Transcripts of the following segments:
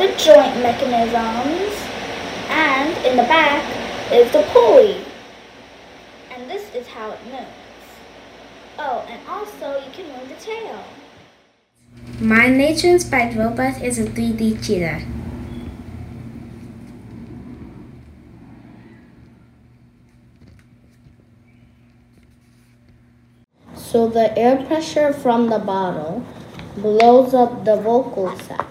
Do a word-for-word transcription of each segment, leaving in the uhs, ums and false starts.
the joint mechanisms, and in the back is the pulley. And this is how it moves. Oh, and also you can move the tail. My nature-inspired robot is a three D cheetah. So the air pressure from the bottle blows up the vocal sac.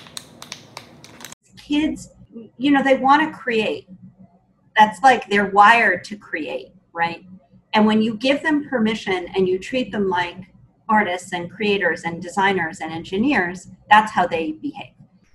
Kids, you know, they want to create. That's like they're wired to create, right? And when you give them permission and you treat them like artists and creators and designers and engineers, that's how they behave.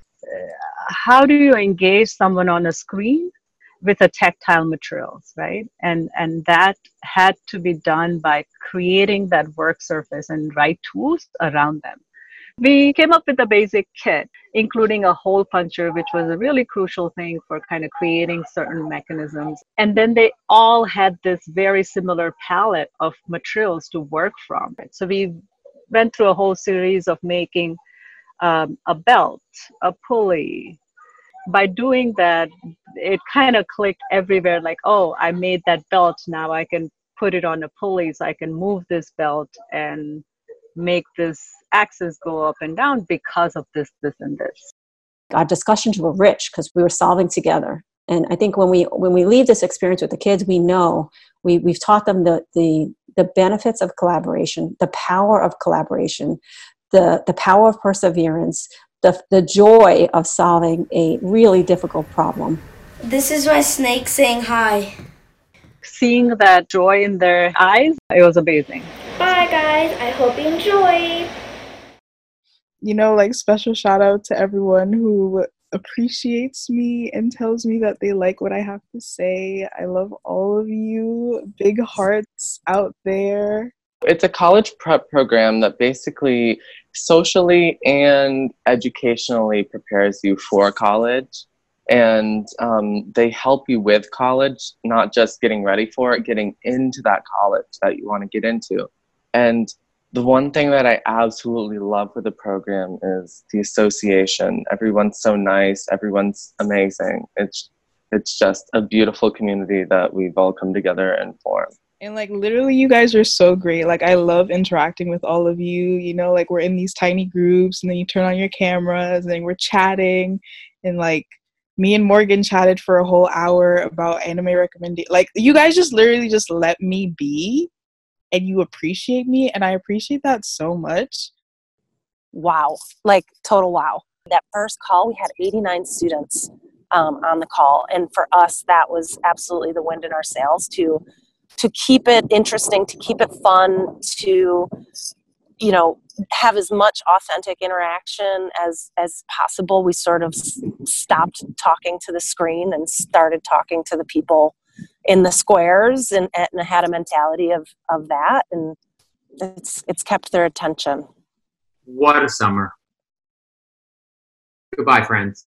How do you engage someone on a screen with a tactile materials, right? And and that had to be done by creating that work surface and right tools around them. We came up with a basic kit, including a hole puncher, which was a really crucial thing for kind of creating certain mechanisms. And then they all had this very similar palette of materials to work from. So we went through a whole series of making um, a belt, a pulley. By doing that, it kind of clicked everywhere, like, oh, I made that belt, now I can put it on a pulley, so I can move this belt and make this axis go up and down because of this, this, and this. Our discussions were rich because we were solving together. And I think when we when we leave this experience with the kids, we know we, we've taught them the, the the benefits of collaboration, the power of collaboration, the, the power of perseverance, the, the joy of solving a really difficult problem. This is my snake saying hi. Seeing that joy in their eyes, it was amazing. Bye guys, I hope you enjoyed. You know, like special shout out to everyone who appreciates me and tells me that they like what I have to say. I love all of you. Big hearts out there. It's a college prep program that basically socially and educationally prepares you for college. And um, they help you with college, not just getting ready for it, getting into that college that you want to get into. And the one thing that I absolutely love with the program is the association. Everyone's so nice. Everyone's amazing. It's it's just a beautiful community that we've all come together and form. And like literally you guys are so great. Like I love interacting with all of you. You know, like we're in these tiny groups and then you turn on your cameras and then we're chatting. And like me and Morgan chatted for a whole hour about anime recommendation. Like you guys just literally just let me be. And you appreciate me, and I appreciate that so much. Wow, like total wow. That first call, we had eighty-nine students um, on the call, and for us, that was absolutely the wind in our sails to to keep it interesting, to keep it fun, to you know have as much authentic interaction as as possible. We sort of s- stopped talking to the screen and started talking to the people in the squares, and, and had a mentality of, of that, and it's it's kept their attention. What a summer. Goodbye, friends.